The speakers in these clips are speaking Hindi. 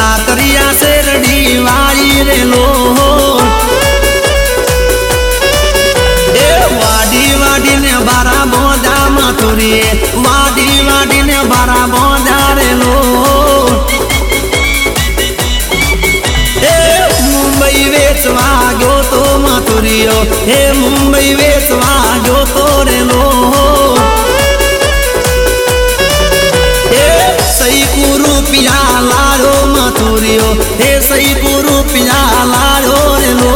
साकरिया शेरडी वाली रे लो ए वाडी वाडी ने बारा बोझा मथुरी वाडी वाडी ने बारा बोझा रे लो ए मुंबई वेचवा गयो तो मथुरियो हे मुंबई वेचवा गयो तो रे लो रुपया लाड़ो मथुरियो हे सही रुपया लाड़ो रे लो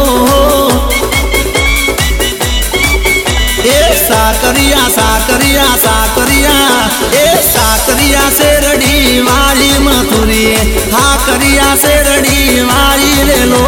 ए साकरिया साकरिया साकरिया ए साकरिया शेरडी वाली मथुरी हाकरिया शेरडी वाली रे लो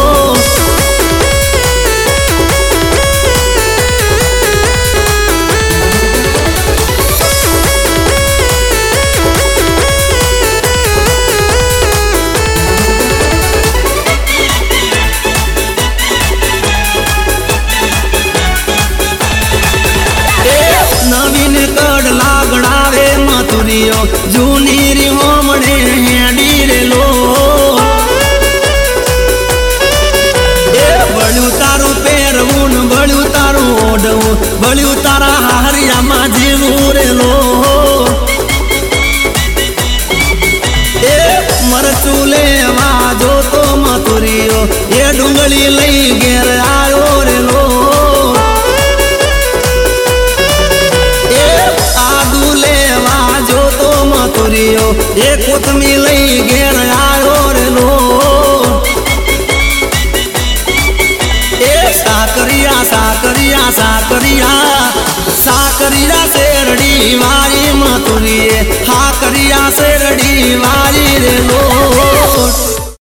नवीन कड़ लागड़ावे मथुरियो जूनी री होमणे हेडी रे लो ए बळ्यू तारू पेरवून बळ्यू तारू ओढवू बळ्यू तारा हरिया माझीवू रे लो ए मरचू लेवा जो तो मथुरियो ए डुंगळी लई घेर आयो रे लो ए कोथमी लई घेर आयो रे लो ए साकरिया साकरिया साकरिया साकरिया शेरडी वाली मथुरी हाकरिया शेरडी वाली रे लो।